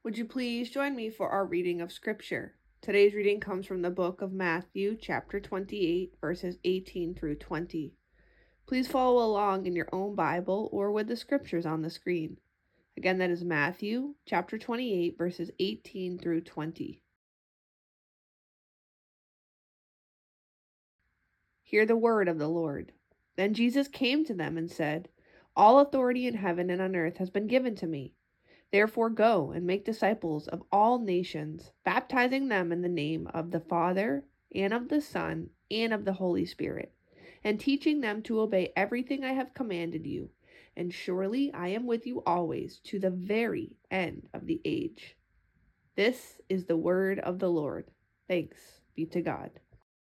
Would you please join me for our reading of Scripture? Today's reading comes from the book of Matthew, chapter 28, verses 18 through 20. Please follow along in your own Bible or with the scriptures on the screen. Again, that is Matthew, chapter 28, verses 18 through 20. Hear the word of the Lord. Then Jesus came to them and said, "All authority in heaven and on earth has been given to me. Therefore go and make disciples of all nations, baptizing them in the name of the Father, and of the Son, and of the Holy Spirit, and teaching them to obey everything I have commanded you. And surely I am with you always to the very end of the age." This is the word of the Lord. Thanks be to God.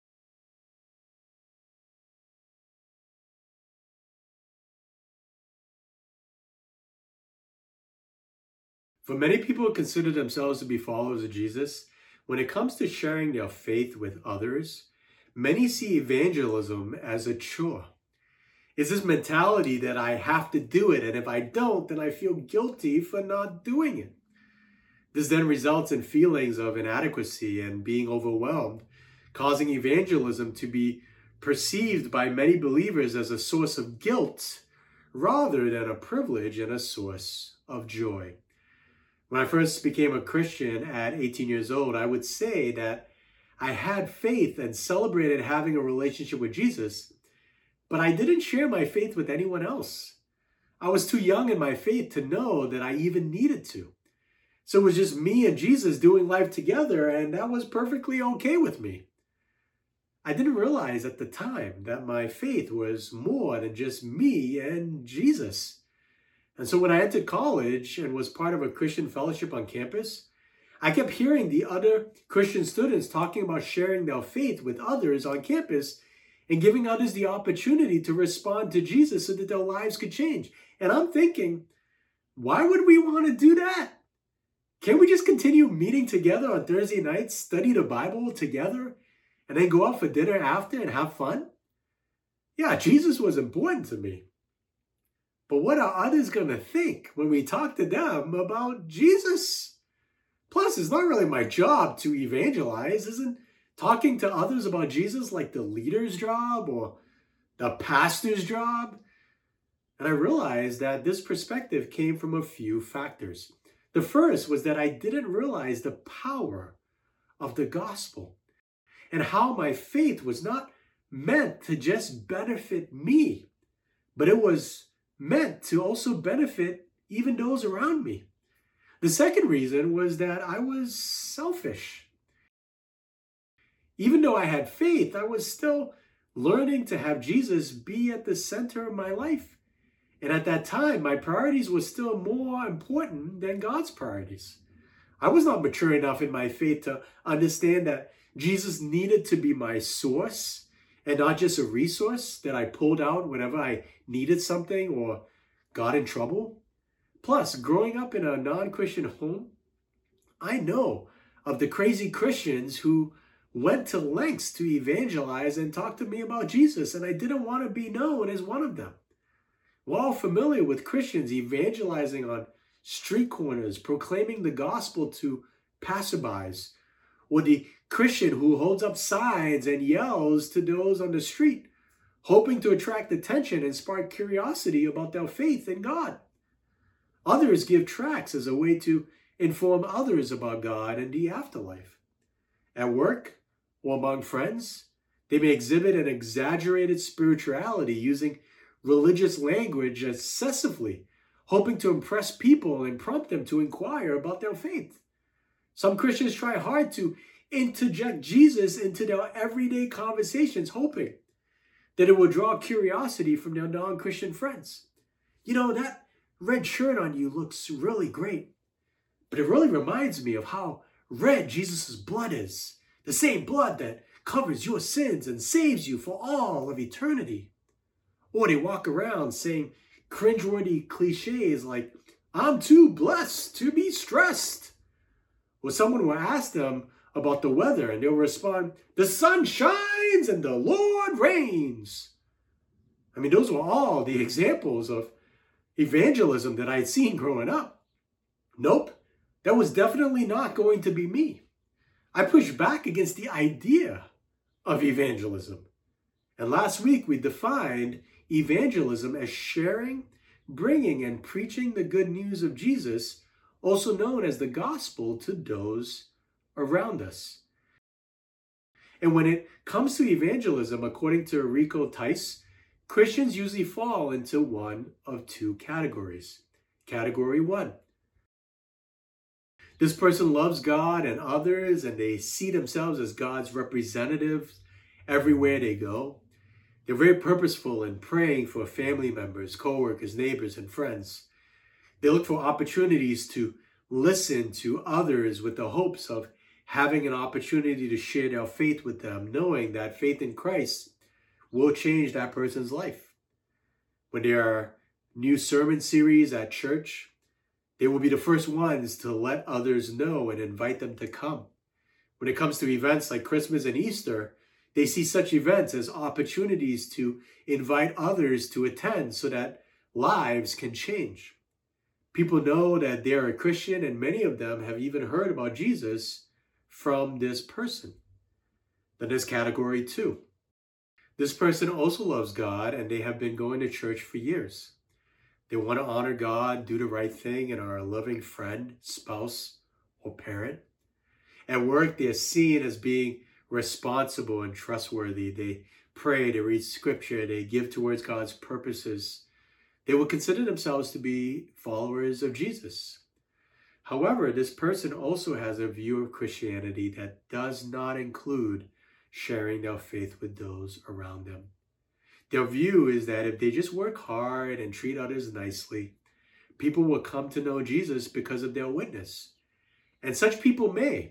For many people who consider themselves to be followers of Jesus, when it comes to sharing their faith with others, many see evangelism as a chore. It's this mentality that I have to do it, and if I don't, then I feel guilty for not doing it. This then results in feelings of inadequacy and being overwhelmed, causing evangelism to be perceived by many believers as a source of guilt rather than a privilege and a source of joy. When I first became a Christian at 18 years old, I would say that I had faith and celebrated having a relationship with Jesus, but I didn't share my faith with anyone else. I was too young in my faith to know that I even needed to. So it was just me and Jesus doing life together, and that was perfectly okay with me. I didn't realize at the time that my faith was more than just me and Jesus. And so when I entered college and was part of a Christian fellowship on campus, I kept hearing the other Christian students talking about sharing their faith with others on campus and giving others the opportunity to respond to Jesus so that their lives could change. And I'm thinking, why would we want to do that? Can't we just continue meeting together on Thursday nights, study the Bible together, and then go out for dinner after and have fun? Yeah, Jesus was important to me. But what are others going to think when we talk to them about Jesus? Plus, it's not really my job to evangelize. Isn't talking to others about Jesus like the leader's job or the pastor's job? And I realized that this perspective came from a few factors. The first was that I didn't realize the power of the gospel and how my faith was not meant to just benefit me, but it was meant to also benefit even those around me. The second reason was that I was selfish. Even though I had faith, I was still learning to have Jesus be at the center of my life. And at that time, my priorities were still more important than God's priorities. I was not mature enough in my faith to understand that Jesus needed to be my source and not just a resource that I pulled out whenever I needed something or got in trouble. Plus, growing up in a non-Christian home, I know of the crazy Christians who went to lengths to evangelize and talk to me about Jesus, and I didn't want to be known as one of them. We're all familiar with Christians evangelizing on street corners, proclaiming the gospel to passerbys, or the Christian who holds up signs and yells to those on the street, hoping to attract attention and spark curiosity about their faith in God. Others give tracts as a way to inform others about God and the afterlife. At work or among friends, they may exhibit an exaggerated spirituality using religious language excessively, hoping to impress people and prompt them to inquire about their faith. Some Christians try hard to interject Jesus into their everyday conversations, hoping that it will draw curiosity from their non-Christian friends. You know, that red shirt on you looks really great, but it really reminds me of how red Jesus' blood is, the same blood that covers your sins and saves you for all of eternity. Or they walk around saying cringeworthy cliches like, "I'm too blessed to be stressed." Or someone will ask them about the weather and they'll respond, "The sun shines and the Lord reigns." I mean, those were all the examples of evangelism that I had seen growing up. Nope, That was definitely not going to be me. I pushed back against the idea of evangelism. And last week we defined evangelism as sharing, bringing, and preaching the good news of Jesus, also known as the gospel, to those around us. And when it comes to evangelism, according to Rico Tice, Christians usually fall into one of two categories. Category 1. This person loves God and others, and they see themselves as God's representatives everywhere they go. They're very purposeful in praying for family members, co-workers, neighbors, and friends. They look for opportunities to listen to others with the hopes of having an opportunity to share their faith with them, knowing that faith in Christ will change that person's life. When there are new sermon series at church, they will be the first ones to let others know and invite them to come. When it comes to events like Christmas and Easter, they see such events as opportunities to invite others to attend so that lives can change. People know that they're a Christian, and many of them have even heard about Jesus from this person. Then there's category 2. This person also loves God, and they have been going to church for years. They want to honor God, do the right thing, and are a loving friend, spouse, or parent. At work, they're seen as being responsible and trustworthy. They pray, they read scripture, they give towards God's purposes. They will consider themselves to be followers of Jesus. However, this person also has a view of Christianity that does not include sharing their faith with those around them. Their view is that if they just work hard and treat others nicely, people will come to know Jesus because of their witness. And such people may.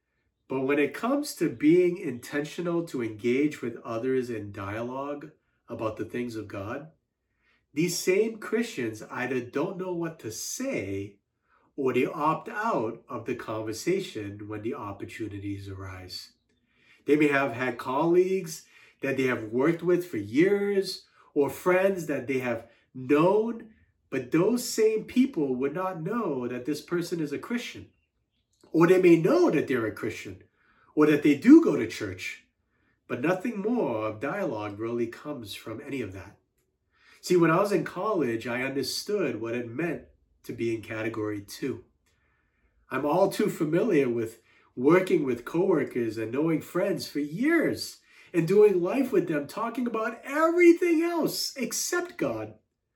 But when it comes to being intentional to engage with others in dialogue about the things of God, these same Christians either don't know what to say or they opt out of the conversation when the opportunities arise. They may have had colleagues that they have worked with for years or friends that they have known, but those same people would not know that this person is a Christian. Or they may know that they're a Christian or that they do go to church, but nothing more of dialogue really comes from any of that. See, when I was in college, I understood what it meant to be in category 2. I'm all too familiar with working with coworkers and knowing friends for years and doing life with them, talking about everything else except God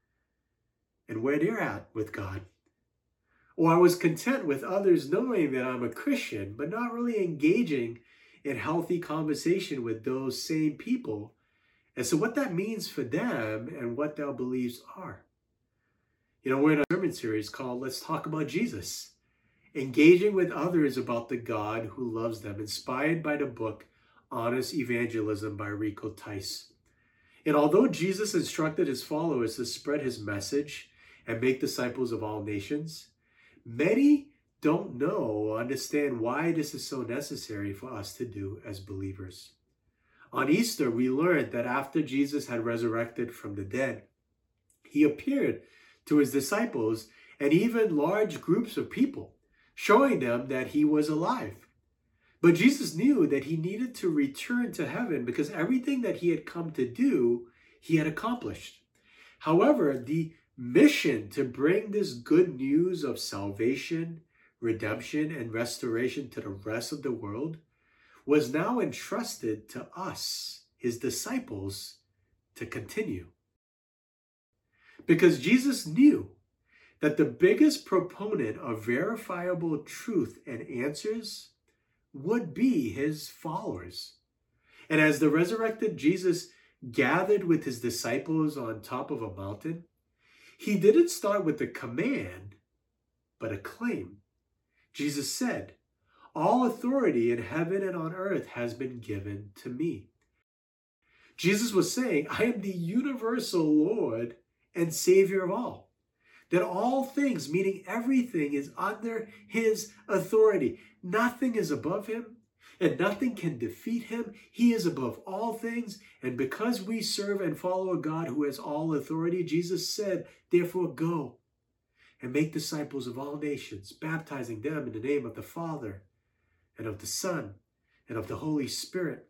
and where they're at with God. Or I was content with others knowing that I'm a Christian, but not really engaging in healthy conversation with those same people. And so what that means for them and what their beliefs are. You know, we're in a sermon series called Let's Talk About Jesus, engaging with others about the God who loves them, inspired by the book Honest Evangelism by Rico Tice. And although Jesus instructed his followers to spread his message and make disciples of all nations, many don't know or understand why this is so necessary for us to do as believers. On Easter, we learned that after Jesus had resurrected from the dead, he appeared to his disciples and even large groups of people, showing them that he was alive. But Jesus knew that he needed to return to heaven because everything that he had come to do, he had accomplished. However, the mission to bring this good news of salvation, redemption, and restoration to the rest of the world was now entrusted to us, his disciples, to continue. Because Jesus knew that the biggest proponent of verifiable truth and answers would be his followers. And as the resurrected Jesus gathered with his disciples on top of a mountain, he didn't start with a command, but a claim. Jesus said, "All authority in heaven and on earth has been given to me." Jesus was saying, I am the universal Lord and Savior of all. That all things, meaning everything, is under his authority. Nothing is above him, and nothing can defeat him. He is above all things, and because we serve and follow a God who has all authority, Jesus said, therefore go and make disciples of all nations, baptizing them in the name of the Father and of the Son and of the Holy Spirit.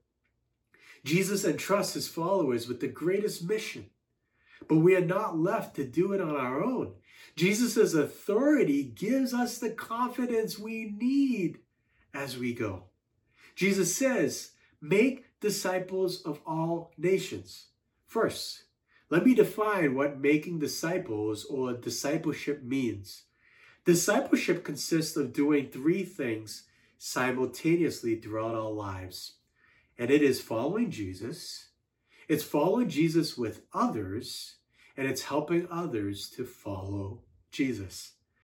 Jesus entrusts his followers with the greatest mission, but we are not left to do it on our own. Jesus' authority gives us the confidence we need as we go. Jesus says, make disciples of all nations. First, let me define what making disciples or discipleship means. Discipleship consists of doing three things simultaneously throughout our lives. And it is following Jesus, it's following Jesus with others, and it's helping others to follow Jesus.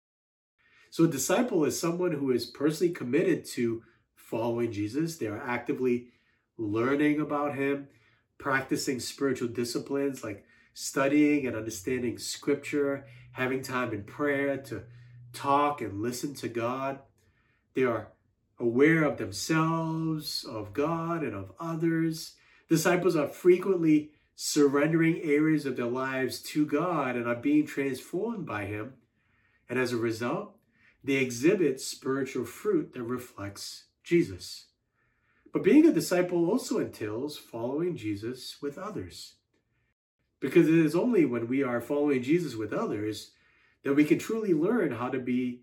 So a disciple is someone who is personally committed to following Jesus. They are actively learning about him, practicing spiritual disciplines like studying and understanding scripture, having time in prayer to talk and listen to God. They are aware of themselves, of God, and of others. Disciples are frequently surrendering areas of their lives to God and are being transformed by him. And as a result, they exhibit spiritual fruit that reflects Jesus. But being a disciple also entails following Jesus with others. Because it is only when we are following Jesus with others that we can truly learn how to be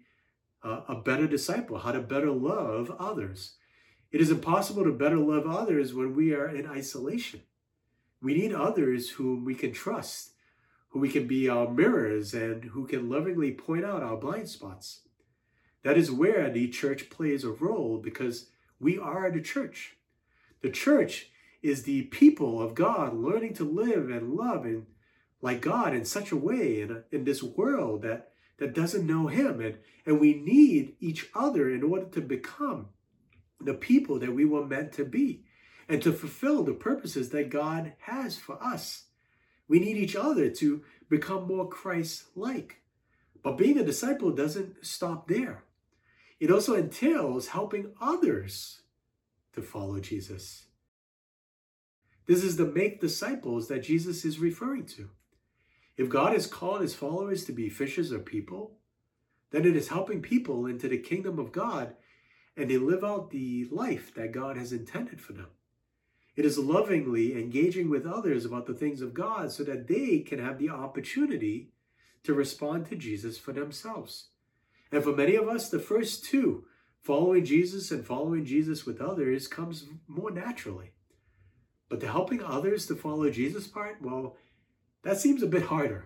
a better disciple, how to better love others. It is impossible to better love others when we are in isolation. We need others whom we can trust, who we can be our mirrors and who can lovingly point out our blind spots. That is where the church plays a role, because we are the church. The church is the people of God learning to live and love and like God in such a way in this world that doesn't know him. And we need each other in order to become the people that we were meant to be and to fulfill the purposes that God has for us. We need each other to become more Christ-like. But being a disciple doesn't stop there. It also entails helping others to follow Jesus. This is the make disciples that Jesus is referring to. If God has called his followers to be fishers of people, then it is helping people into the kingdom of God and they live out the life that God has intended for them. It is lovingly engaging with others about the things of God so that they can have the opportunity to respond to Jesus for themselves. And for many of us, the first two, following Jesus and following Jesus with others, comes more naturally. But the helping others to follow Jesus part, well, that seems a bit harder.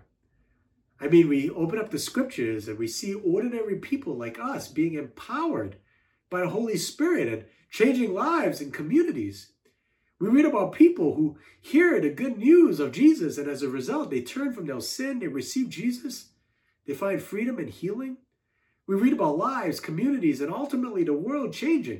I mean, we open up the scriptures and we see ordinary people like us being empowered by the Holy Spirit and changing lives and communities. We read about people who hear the good news of Jesus, and as a result, they turn from their sin, they receive Jesus, they find freedom and healing. We read about lives, communities, and ultimately the world changing.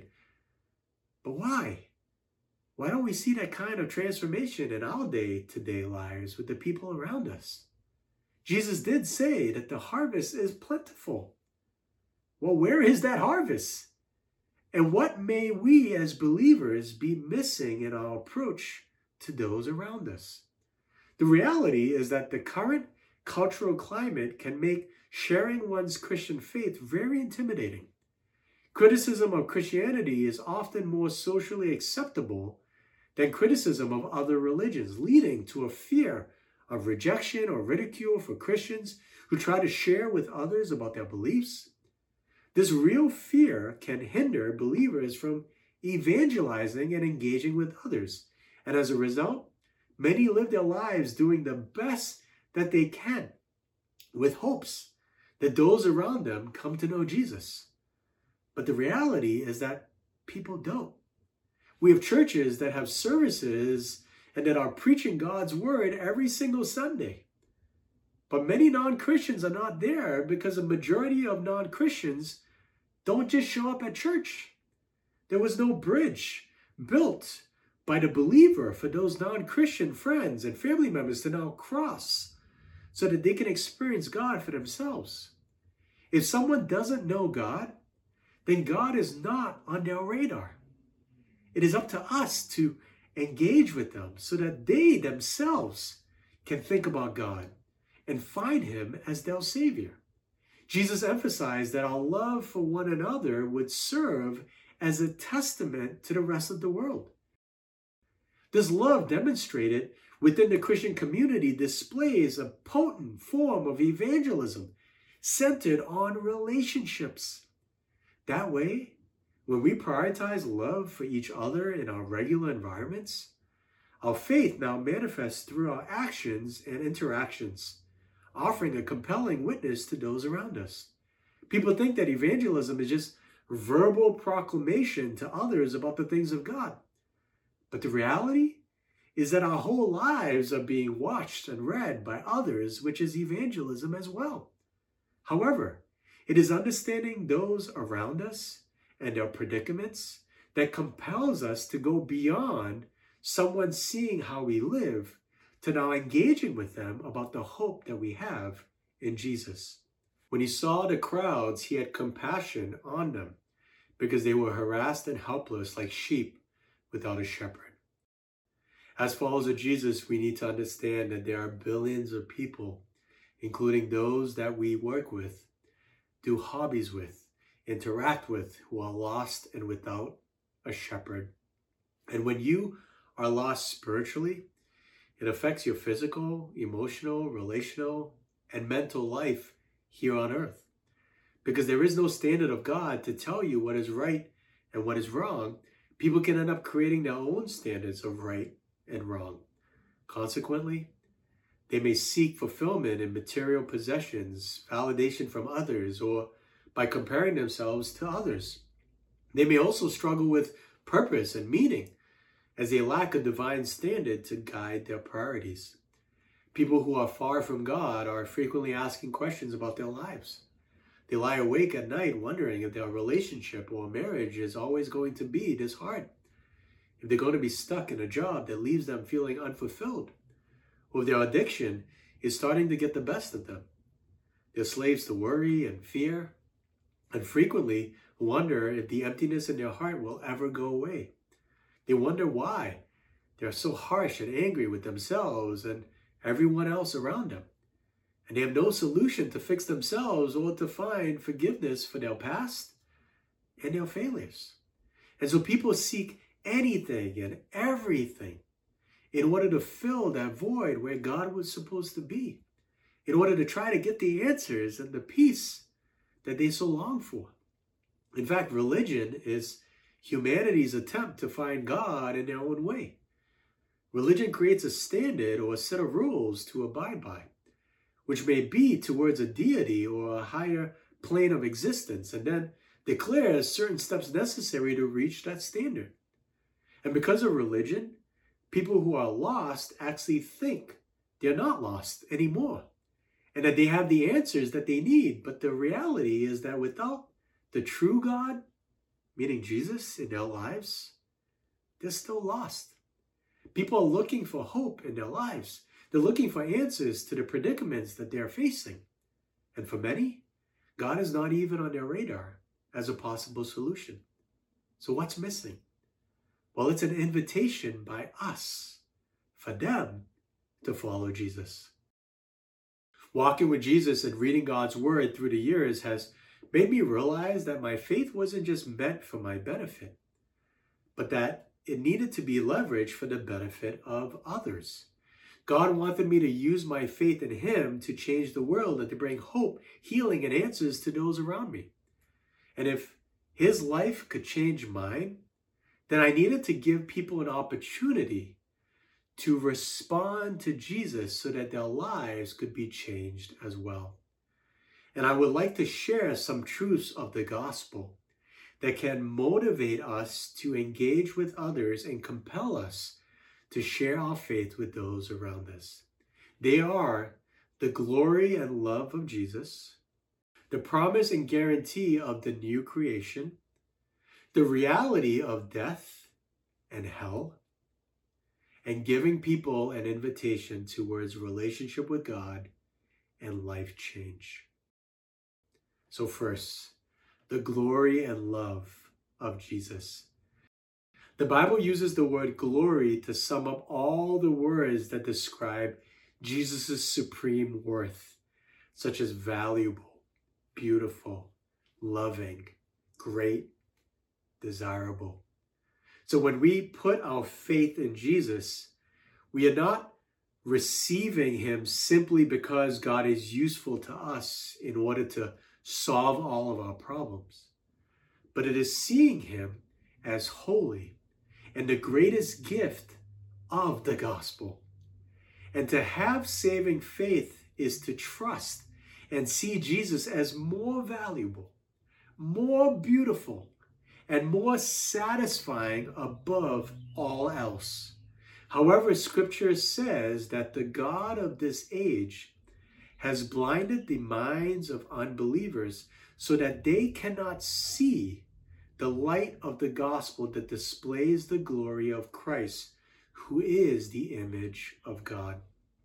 But why? Why don't we see that kind of transformation in our day-to-day lives with the people around us? Jesus did say that the harvest is plentiful. Well, where is that harvest? And what may we as believers be missing in our approach to those around us? The reality is that the current cultural climate can make sharing one's Christian faith very intimidating. Criticism of Christianity is often more socially acceptable than criticism of other religions, leading to a fear of rejection or ridicule for Christians who try to share with others about their beliefs. This real fear can hinder believers from evangelizing and engaging with others. And as a result, many live their lives doing the best that they can with hopes that those around them come to know Jesus. But the reality is that people don't. We have churches that have services and that are preaching God's word every single Sunday. But many non-Christians are not there because a majority of non-Christians don't just show up at church. There was no bridge built by the believer for those non-Christian friends and family members to now cross so that they can experience God for themselves. If someone doesn't know God, then God is not on their radar. It is up to us to engage with them so that they themselves can think about God and find him as their Savior. Jesus emphasized that our love for one another would serve as a testament to the rest of the world. This love demonstrated within the Christian community displays a potent form of evangelism centered on relationships. That way, when we prioritize love for each other in our regular environments, our faith now manifests through our actions and interactions, offering a compelling witness to those around us. People think that evangelism is just verbal proclamation to others about the things of God. But the reality is that our whole lives are being watched and read by others, which is evangelism as well. However, it is understanding those around us and their predicaments that compels us to go beyond someone seeing how we live to now engaging with them about the hope that we have in Jesus. When he saw the crowds, he had compassion on them because they were harassed and helpless like sheep without a shepherd. As followers of Jesus, we need to understand that there are billions of people, including those that we work with, do hobbies with, interact with, who are lost and without a shepherd. And when you are lost spiritually, it affects your physical, emotional, relational, and mental life here on earth. Because there is no standard of God to tell you what is right and what is wrong, people can end up creating their own standards of right and wrong. Consequently, they may seek fulfillment in material possessions, validation from others, or by comparing themselves to others. They may also struggle with purpose and meaning as they lack a divine standard to guide their priorities. People who are far from God are frequently asking questions about their lives. They lie awake at night wondering if their relationship or marriage is always going to be this hard, if they're going to be stuck in a job that leaves them feeling unfulfilled, or if their addiction is starting to get the best of them. They're slaves to worry and fear, and frequently wonder if the emptiness in their heart will ever go away. They wonder why they're so harsh and angry with themselves and everyone else around them. And they have no solution to fix themselves or to find forgiveness for their past and their failures. And so people seek anything and everything in order to fill that void where God was supposed to be, in order to try to get the answers and the peace that they so long for. In fact, religion is humanity's attempt to find God in their own way. Religion creates a standard or a set of rules to abide by, which may be towards a deity or a higher plane of existence, and then declares certain steps necessary to reach that standard. And because of religion, people who are lost actually think they're not lost anymore, and that they have the answers that they need. But the reality is that without the true God, meaning Jesus, in their lives, they're still lost. People are looking for hope in their lives. They're looking for answers to the predicaments that they're facing. And for many, God is not even on their radar as a possible solution. So what's missing? Well, it's an invitation by us for them to follow Jesus. Walking with Jesus and reading God's word through the years has made me realize that my faith wasn't just meant for my benefit, but that it needed to be leveraged for the benefit of others. God wanted me to use my faith in Him to change the world and to bring hope, healing, and answers to those around me. And if His life could change mine, then I needed to give people an opportunity to respond to Jesus so that their lives could be changed as well. And I would like to share some truths of the gospel that can motivate us to engage with others and compel us to share our faith with those around us. They are the glory and love of Jesus, the promise and guarantee of the new creation, the reality of death and hell, and giving people an invitation towards relationship with God and life change. So first, the glory and love of Jesus. The Bible uses the word glory to sum up all the words that describe Jesus' supreme worth, such as valuable, beautiful, loving, great, desirable. So when we put our faith in Jesus, we are not receiving him simply because God is useful to us in order to solve all of our problems, but it is seeing him as holy and the greatest gift of the gospel. And to have saving faith is to trust and see Jesus as more valuable, more beautiful, and more satisfying above all else. However, Scripture says that the God of this age has blinded the minds of unbelievers so that they cannot see the light of the gospel that displays the glory of Christ, who is the image of God.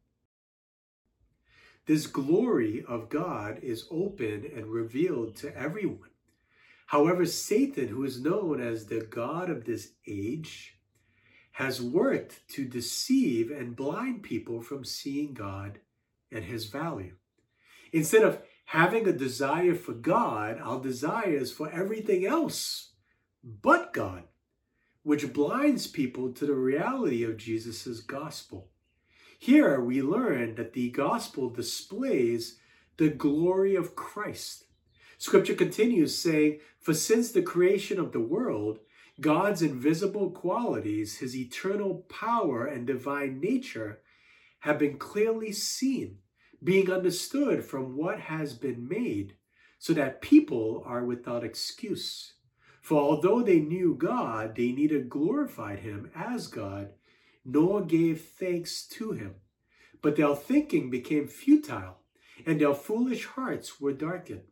This glory of God is open and revealed to everyone. However, Satan, who is known as the God of this age, has worked to deceive and blind people from seeing God and his value. Instead of having a desire for God, our desire is for everything else but God, which blinds people to the reality of Jesus' gospel. Here we learn that the gospel displays the glory of Christ. Scripture continues saying, "For since the creation of the world, God's invisible qualities, his eternal power and divine nature, have been clearly seen, being understood from what has been made, so that people are without excuse. For although they knew God, they neither glorified him as God, nor gave thanks to him. But their thinking became futile, and their foolish hearts were darkened."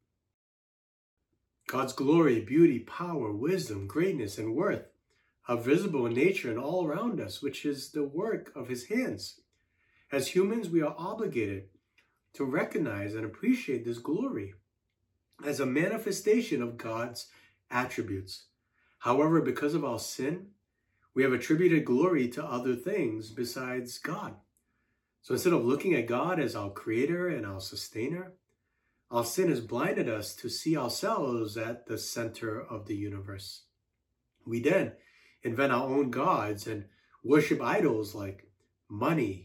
God's glory, beauty, power, wisdom, greatness, and worth are visible in nature and all around us, which is the work of his hands. As humans, we are obligated to recognize and appreciate this glory as a manifestation of God's attributes. However, because of our sin, we have attributed glory to other things besides God. So instead of looking at God as our creator and our sustainer, our sin has blinded us to see ourselves at the center of the universe. We then invent our own gods and worship idols like money,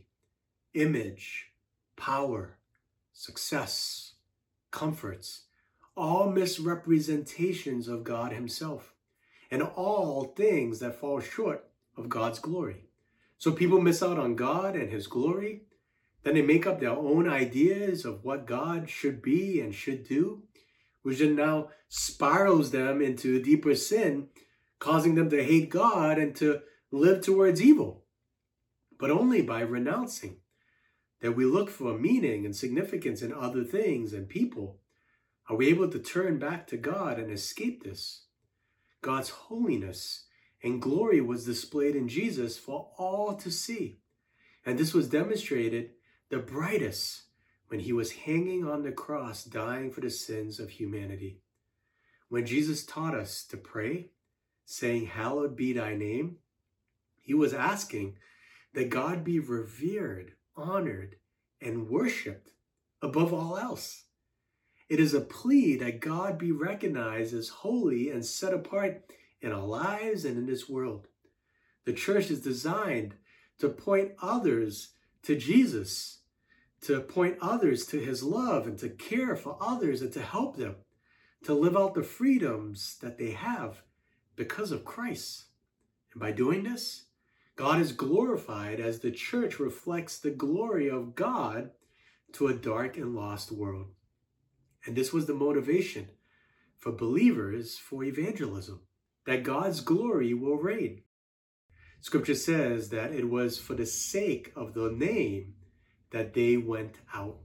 image, power, success, comforts, all misrepresentations of God himself, and all things that fall short of God's glory. So people miss out on God and his glory. Then they make up their own ideas of what God should be and should do, which then now spirals them into deeper sin, causing them to hate God and to live towards evil. But only by renouncing that we look for meaning and significance in other things and people are we able to turn back to God and escape this. God's holiness and glory was displayed in Jesus for all to see. And this was demonstrated the brightest when he was hanging on the cross, dying for the sins of humanity. When Jesus taught us to pray, saying, "Hallowed be thy name," he was asking that God be revered, honored, and worshiped above all else. It is a plea that God be recognized as holy and set apart in our lives and in this world. The church is designed to point others to Jesus, to point others to his love, and to care for others and to help them to live out the freedoms that they have because of Christ. And by doing this, God is glorified as the church reflects the glory of God to a dark and lost world. And this was the motivation for believers for evangelism, that God's glory will reign. Scripture says that it was for the sake of the name that they went out.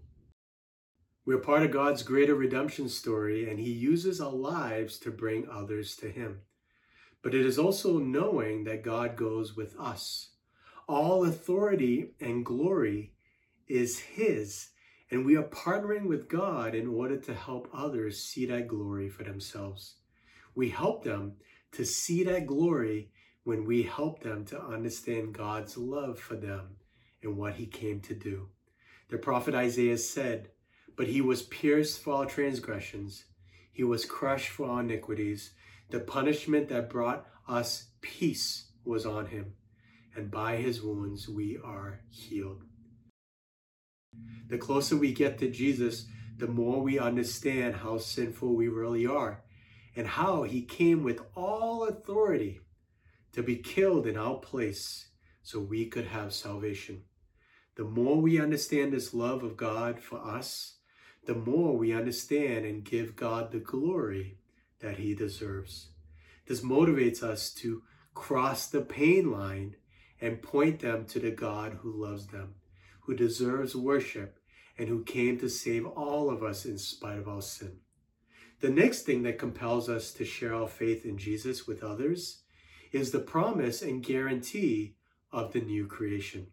We're part of God's greater redemption story, and he uses our lives to bring others to him. But it is also knowing that God goes with us. All authority and glory is his, and we are partnering with God in order to help others see that glory for themselves. We help them to see that glory when we help them to understand God's love for them and what he came to do. The prophet Isaiah said, But he was pierced for our transgressions. He was crushed for our iniquities. The punishment that brought us peace was on him, and by his wounds we are healed. The closer we get to Jesus, the more we understand how sinful we really are, and how he came with all authority to be killed in our place so we could have salvation. The more we understand this love of God for us, the more we understand and give God the glory that he deserves. This motivates us to cross the pain line and point them to the God who loves them, who deserves worship, and who came to save all of us in spite of our sin. The next thing that compels us to share our faith in Jesus with others is the promise and guarantee of the new creation.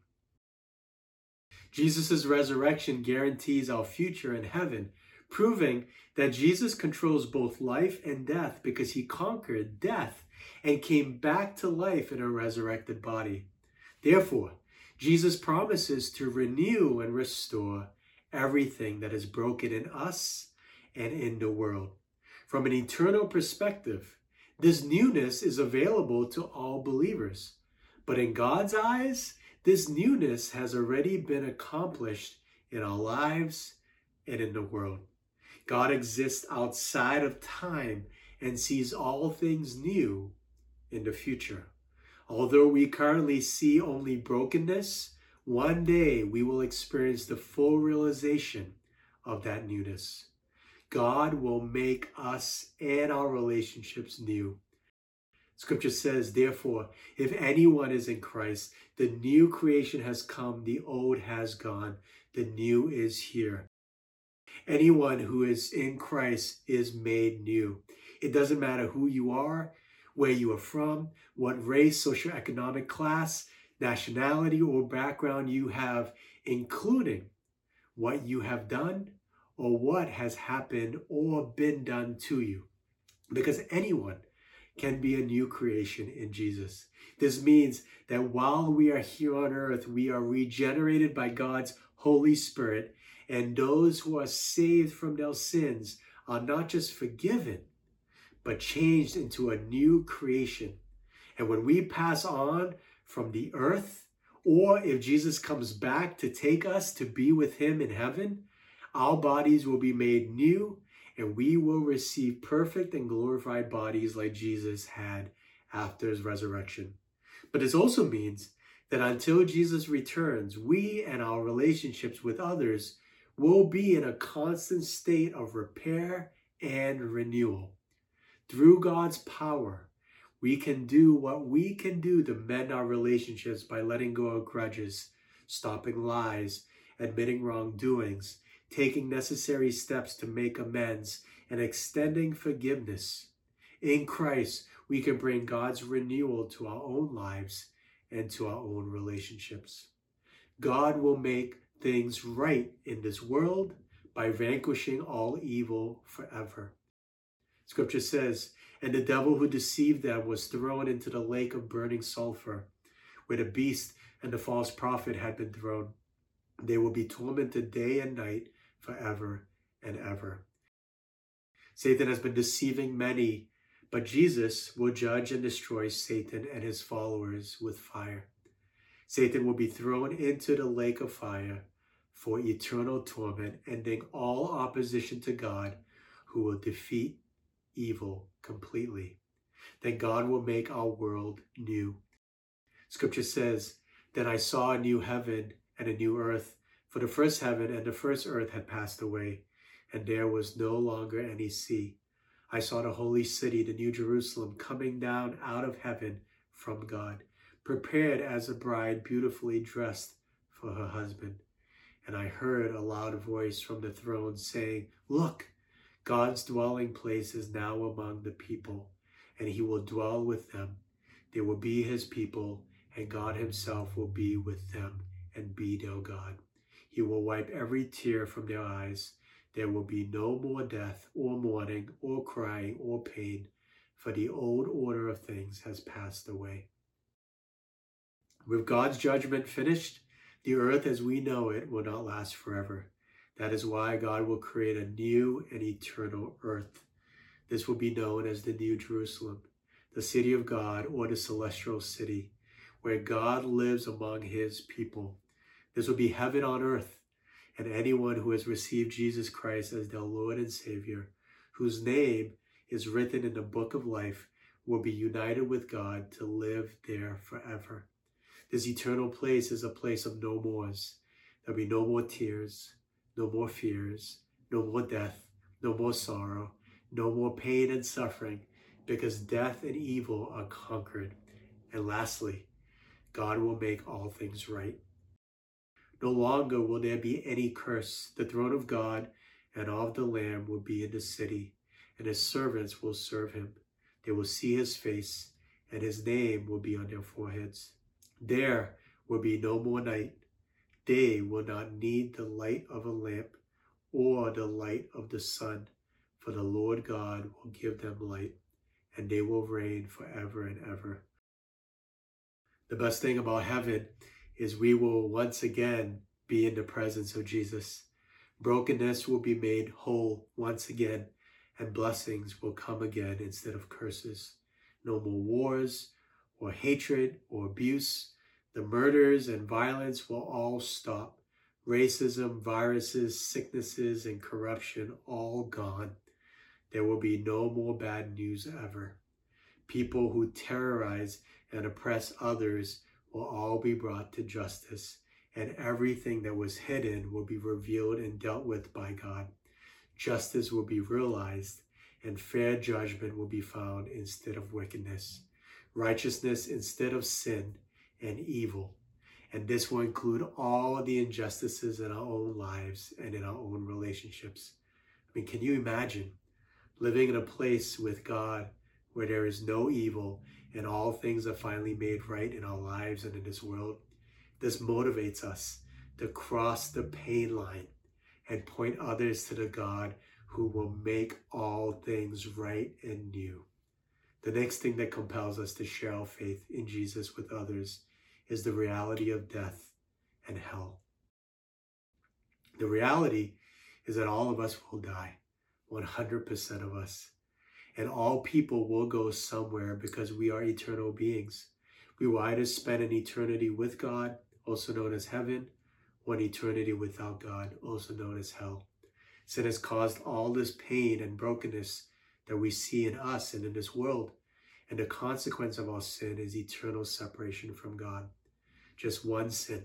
Jesus' resurrection guarantees our future in heaven, proving that Jesus controls both life and death because he conquered death and came back to life in a resurrected body. Therefore, Jesus promises to renew and restore everything that is broken in us and in the world. From an eternal perspective, this newness is available to all believers. But in God's eyes, this newness has already been accomplished in our lives and in the world. God exists outside of time and sees all things new in the future. Although we currently see only brokenness, one day we will experience the full realization of that newness. God will make us and our relationships new. Scripture says, therefore, if anyone is in Christ, the new creation has come, the old has gone, the new is here. Anyone who is in Christ is made new. It doesn't matter who you are, where you are from, what race, socioeconomic class, nationality, or background you have, including what you have done or what has happened or been done to you. Because anyone can be a new creation in Jesus. This means that while we are here on earth, we are regenerated by God's Holy Spirit, and those who are saved from their sins are not just forgiven, but changed into a new creation. And when we pass on from the earth, or if Jesus comes back to take us to be with him in heaven, our bodies will be made new, and we will receive perfect and glorified bodies like Jesus had after his resurrection. But this also means that until Jesus returns, we and our relationships with others will be in a constant state of repair and renewal. Through God's power, we can do what we can do to mend our relationships by letting go of grudges, stopping lies, admitting wrongdoings, taking necessary steps to make amends, and extending forgiveness. In Christ, we can bring God's renewal to our own lives and to our own relationships. God will make things right in this world by vanquishing all evil forever. Scripture says, and the devil who deceived them was thrown into the lake of burning sulfur, where the beast and the false prophet had been thrown. They will be tormented day and night forever and ever. Satan has been deceiving many, but Jesus will judge and destroy Satan and his followers with fire. Satan will be thrown into the lake of fire for eternal torment, ending all opposition to God, who will defeat evil completely. Then God will make our world new. Scripture says, then I saw a new heaven and a new earth, for the first heaven and the first earth had passed away, and there was no longer any sea. I saw the holy city, the new Jerusalem, coming down out of heaven from God, prepared as a bride beautifully dressed for her husband. And I heard a loud voice from the throne saying, look, God's dwelling place is now among the people, and he will dwell with them. They will be his people, and God himself will be with them and be their God. He will wipe every tear from their eyes. There will be no more death or mourning or crying or pain, for the old order of things has passed away. With God's judgment finished, the earth as we know it will not last forever. That is why God will create a new and eternal earth. This will be known as the New Jerusalem, the city of God, or the celestial city, where God lives among his people. This will be heaven on earth, and anyone who has received Jesus Christ as their Lord and Savior, whose name is written in the book of life, will be united with God to live there forever. This eternal place is a place of no mores. There'll be no more tears, no more fears, no more death, no more sorrow, no more pain and suffering, because death and evil are conquered. And lastly, God will make all things right. No longer will there be any curse. The throne of God and of the Lamb will be in the city, and his servants will serve him. They will see his face, and his name will be on their foreheads. There will be no more night. They will not need the light of a lamp or the light of the sun, for the Lord God will give them light, and they will reign forever and ever. The best thing about heaven is we will once again be in the presence of Jesus. Brokenness will be made whole once again, and blessings will come again instead of curses. No more wars or hatred or abuse. The murders and violence will all stop. Racism, viruses, sicknesses, and corruption all gone. There will be no more bad news ever. People who terrorize and oppress others will all be brought to justice, and everything that was hidden will be revealed and dealt with by God. Justice will be realized, and fair judgment will be found instead of wickedness, righteousness instead of sin and evil. And this will include all the injustices in our own lives and in our own relationships. I mean, can you imagine living in a place with God where there is no evil and all things are finally made right in our lives and in this world? This motivates us to cross the pain line and point others to the God who will make all things right and new. The next thing that compels us to share our faith in Jesus with others is the reality of death and hell. The reality is that all of us will die, 100% of us. And all people will go somewhere because we are eternal beings. We will either spend an eternity with God, also known as heaven, or an eternity without God, also known as hell. Sin has caused all this pain and brokenness that we see in us and in this world. And the consequence of our sin is eternal separation from God. Just one sin.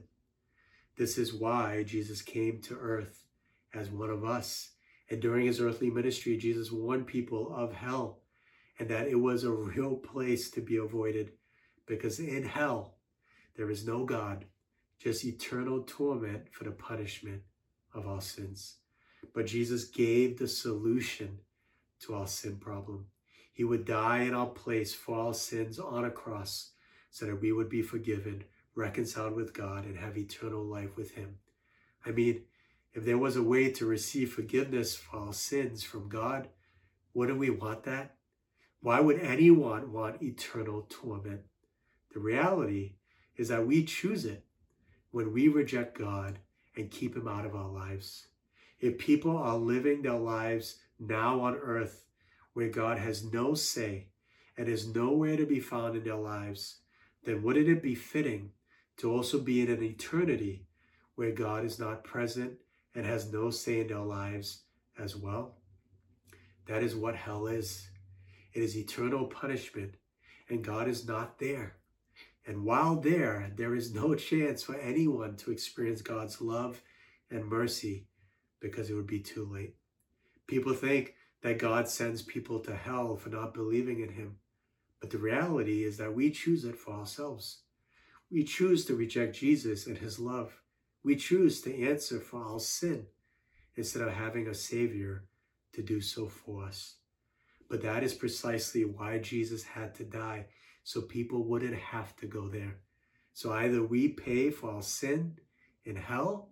This is why Jesus came to earth as one of us. And during his earthly ministry, Jesus warned people of hell and that it was a real place to be avoided, because in hell, there is no God, just eternal torment for the punishment of our sins. But Jesus gave the solution to our sin problem. He would die in our place for our sins on a cross so that we would be forgiven, reconciled with God, and have eternal life with him. I mean, if there was a way to receive forgiveness for our sins from God, wouldn't we want that? Why would anyone want eternal torment? The reality is that we choose it when we reject God and keep him out of our lives. If people are living their lives now on earth where God has no say and is nowhere to be found in their lives, then wouldn't it be fitting to also be in an eternity where God is not present and has no say in their lives as well? That is what hell is. It is eternal punishment, and God is not there. And while there is no chance for anyone to experience God's love and mercy because it would be too late. People think that God sends people to hell for not believing in him. But the reality is that we choose it for ourselves. We choose to reject Jesus and his love. We choose to answer for our sin instead of having a Savior to do so for us. But that is precisely why Jesus had to die, so people wouldn't have to go there. So either we pay for our sin in hell,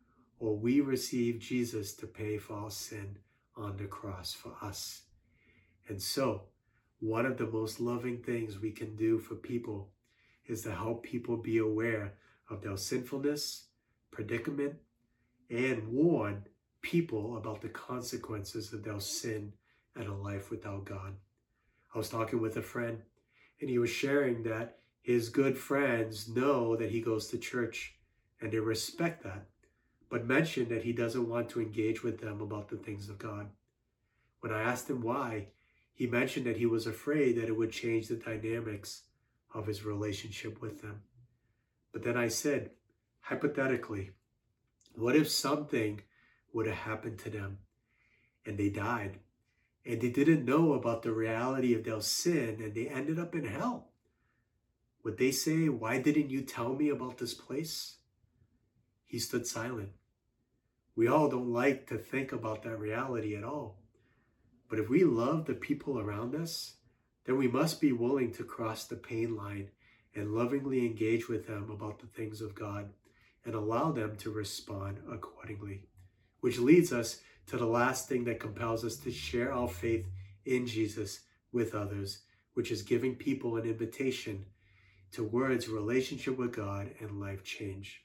or we receive Jesus to pay for our sin on the cross for us. And so, one of the most loving things we can do for people is to help people be aware of their sinfulness, predicament, and warn people about the consequences of their sin and a life without God. I was talking with a friend, and he was sharing that his good friends know that he goes to church and they respect that, but mentioned that he doesn't want to engage with them about the things of God. When I asked him why, he mentioned that he was afraid that it would change the dynamics of his relationship with them. But then I said, hypothetically, what if something would have happened to them and they died and they didn't know about the reality of their sin and they ended up in hell? Would they say, "Why didn't you tell me about this place?" He stood silent. We all don't like to think about that reality at all. But if we love the people around us, then we must be willing to cross the pain line and lovingly engage with them about the things of God and allow them to respond accordingly. Which leads us to the last thing that compels us to share our faith in Jesus with others, which is giving people an invitation towards relationship with God and life change.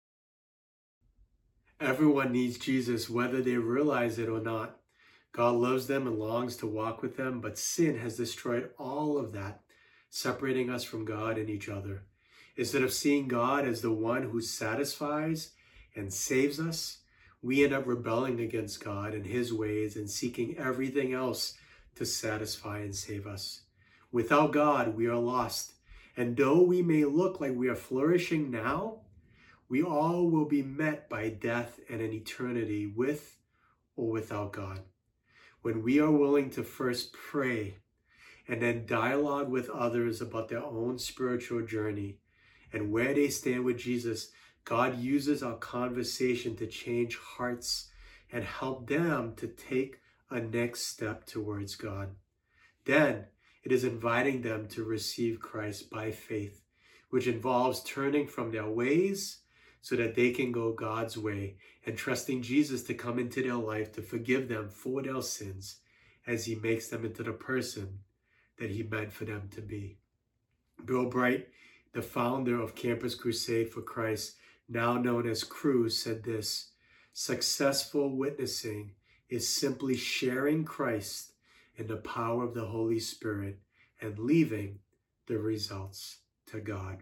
Everyone needs Jesus, whether they realize it or not. God loves them and longs to walk with them, but sin has destroyed all of that, separating us from God and each other. Instead of seeing God as the one who satisfies and saves us, we end up rebelling against God and his ways and seeking everything else to satisfy and save us. Without God, we are lost. And though we may look like we are flourishing now, we all will be met by death and an eternity with or without God. When we are willing to first pray and then dialogue with others about their own spiritual journey and where they stand with Jesus, God uses our conversation to change hearts and help them to take a next step towards God. Then it is inviting them to receive Christ by faith, which involves turning from their ways so that they can go God's way and trusting Jesus to come into their life to forgive them for their sins as he makes them into the person that he meant for them to be. Bill Bright, the founder of Campus Crusade for Christ, now known as Cru, said this: "Successful witnessing is simply sharing Christ in the power of the Holy Spirit and leaving the results to God."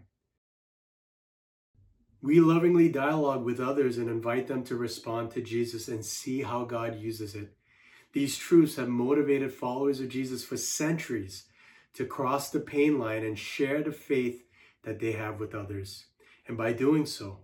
We lovingly dialogue with others and invite them to respond to Jesus and see how God uses it. These truths have motivated followers of Jesus for centuries to cross the pain line and share the faith that they have with others. And by doing so,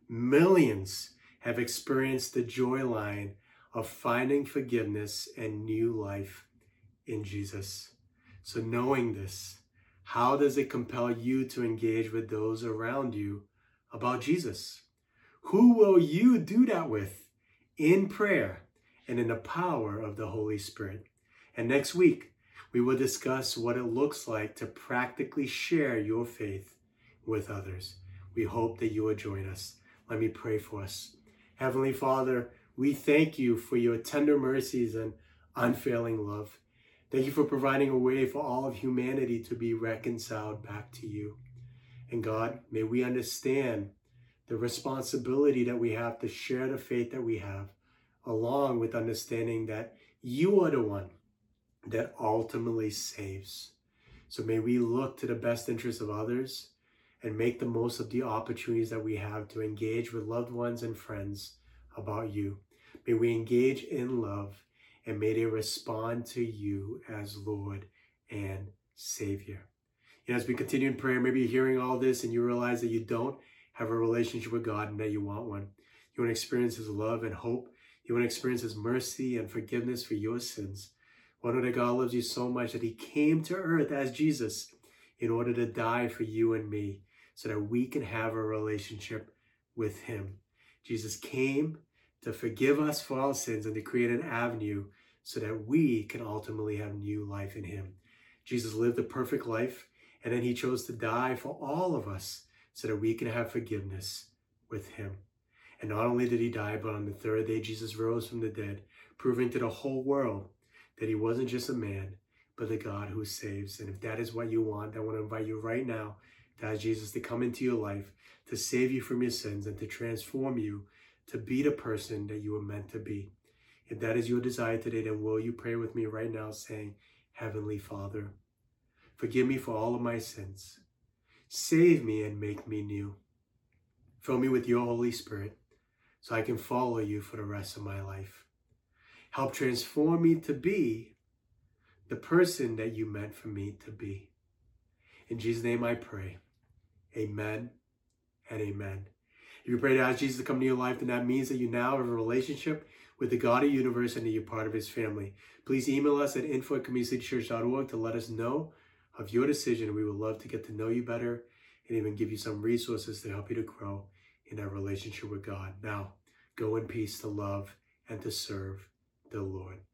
millions have experienced the joy line of finding forgiveness and new life in Jesus. So knowing this, how does it compel you to engage with those around you about Jesus? Who will you do that with in prayer and in the power of the Holy Spirit? And next week, we will discuss what it looks like to practically share your faith with others. We hope that you will join us. Let me pray for us. Heavenly Father, we thank you for your tender mercies and unfailing love. Thank you for providing a way for all of humanity to be reconciled back to you. And God, may we understand the responsibility that we have to share the faith that we have, along with understanding that you are the one that ultimately saves. So may we look to the best interests of others and make the most of the opportunities that we have to engage with loved ones and friends about you. May we engage in love, and may they respond to you as Lord and Savior. And as we continue in prayer, maybe you're hearing all this and you realize that you don't have a relationship with God and that you want one. You want to experience his love and hope. You want to experience his mercy and forgiveness for your sins. Want to know that God loves you so much that he came to earth as Jesus in order to die for you and me so that we can have a relationship with him. Jesus came to forgive us for our sins and to create an avenue so that we can ultimately have new life in him. Jesus lived a perfect life, and then he chose to die for all of us so that we can have forgiveness with him. And not only did he die, but on the third day, Jesus rose from the dead, proving to the whole world that he wasn't just a man, but the God who saves. And if that is what you want, I want to invite you right now to ask Jesus to come into your life, to save you from your sins and to transform you to be the person that you were meant to be. If that is your desire today, then will you pray with me right now saying, Heavenly Father, forgive me for all of my sins. Save me and make me new. Fill me with your Holy Spirit so I can follow you for the rest of my life. Help transform me to be the person that you meant for me to be. In Jesus' name I pray. Amen and amen. If you pray to ask Jesus to come into your life, then that means that you now have a relationship with the God of the universe and that you're part of his family. Please email us at info@communitycitychurch.org to let us know of your decision. We would love to get to know you better and even give you some resources to help you to grow in that relationship with God. Now, go in peace to love and to serve the Lord.